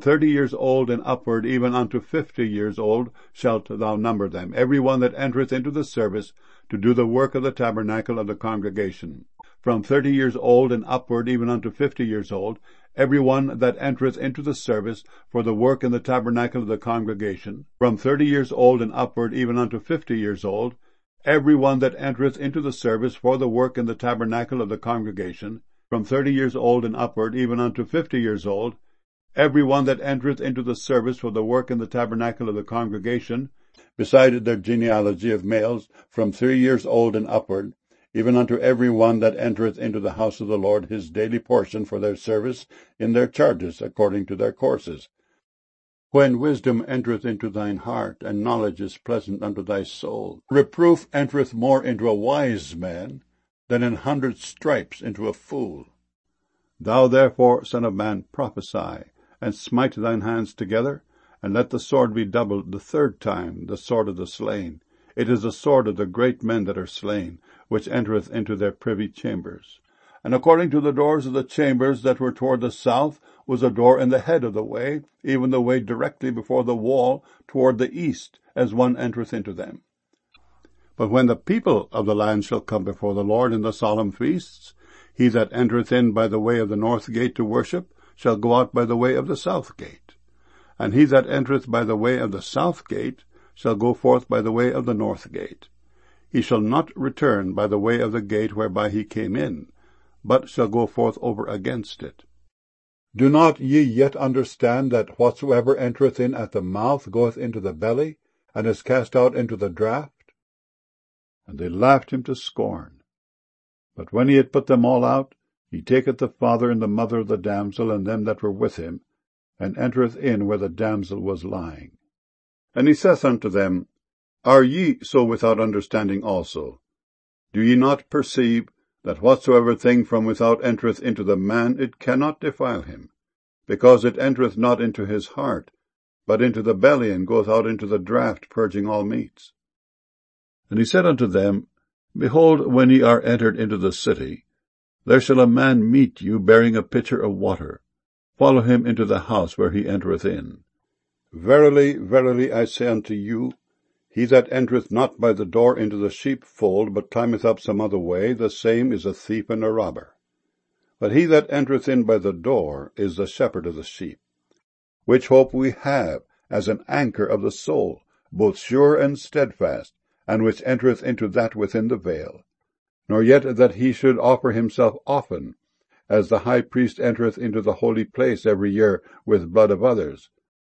From 30 years old and upward, even unto 50 years old, shalt thou number them, every one that entereth into the service, to do the work of the tabernacle of the congregation. From 30 years old and upward, even unto 50 years old, every one that entereth into the service for the work in the tabernacle of the congregation. From 30 years old and upward, even unto 50 years old, every one that entereth into the service for the work in the tabernacle of the congregation. From 30 years old and upward, even unto 50 years old, every one that entereth into the service for the work in the tabernacle of the congregation, beside their genealogy of males, from 3 years old and upward, even unto every one that entereth into the house of the Lord, his daily portion for their service in their charges, according to their courses. When wisdom entereth into thine heart, and knowledge is pleasant unto thy soul, reproof entereth more into a wise man than 100 stripes into a fool. Thou therefore, son of man, prophesy, and smite thine hands together, and let the sword be doubled the 3rd time, the sword of the slain. It is the sword of the great men that are slain, which entereth into their privy chambers. And according to the doors of the chambers that were toward the south was a door in the head of the way, even the way directly before the wall toward the east, as one entereth into them. But when the people of the land shall come before the Lord in the solemn feasts, he that entereth in by the way of the north gate to worship shall go out by the way of the south gate. And he that entereth by the way of the south gate shall go forth by the way of the north gate. He shall not return by the way of the gate whereby he came in, but shall go forth over against it. Do not ye yet understand that whatsoever entereth in at the mouth goeth into the belly, and is cast out into the draught? And they laughed him to scorn. But when he had put them all out, he taketh the father and the mother of the damsel, and them that were with him, and entereth in where the damsel was lying. And he saith unto them, Are ye so without understanding also? Do ye not perceive that whatsoever thing from without entereth into the man, it cannot defile him, because it entereth not into his heart, but into the belly, and goeth out into the draught, purging all meats? And he said unto them, Behold, when ye are entered into the city, there shall a man meet you, bearing a pitcher of water. Follow him into the house where he entereth in. Verily, verily, I say unto you, he that entereth not by the door into the sheepfold, but climbeth up some other way, the same is a thief and a robber. But he that entereth in by the door is the shepherd of the sheep. Which hope we have, as an anchor of the soul, both sure and steadfast, and which entereth into that within the veil. Nor yet that he should offer himself often, as the high priest entereth into the holy place every year with blood of others.